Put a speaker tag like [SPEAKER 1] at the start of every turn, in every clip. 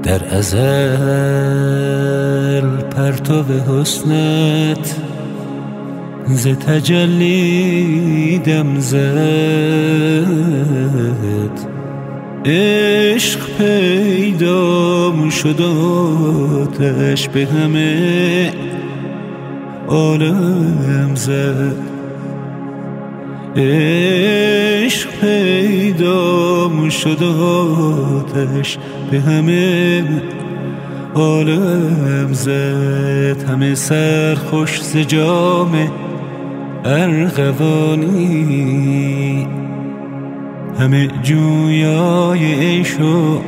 [SPEAKER 1] در ازل پرتو حسنت ز تجلی دم زد، عشق پیدا شد آتش به همه عالم زد. عشق پیدا شد آتش به همه عالم زد، همه سرخوش ز جام ارغوانی، همه جویای عیش و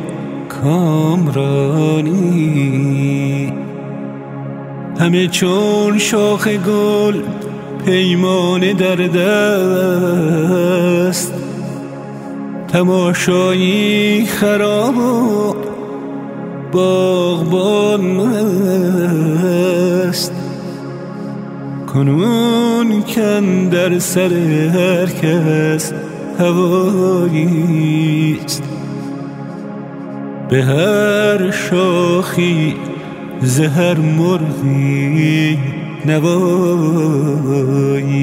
[SPEAKER 1] کامرانی، همه چون شاخ گل پیمانه در دست، تماشایی خراب و باغبان مست. کنون کن در سر هر کس هواییست، به هر شاخی ز هر مرغی نوایی.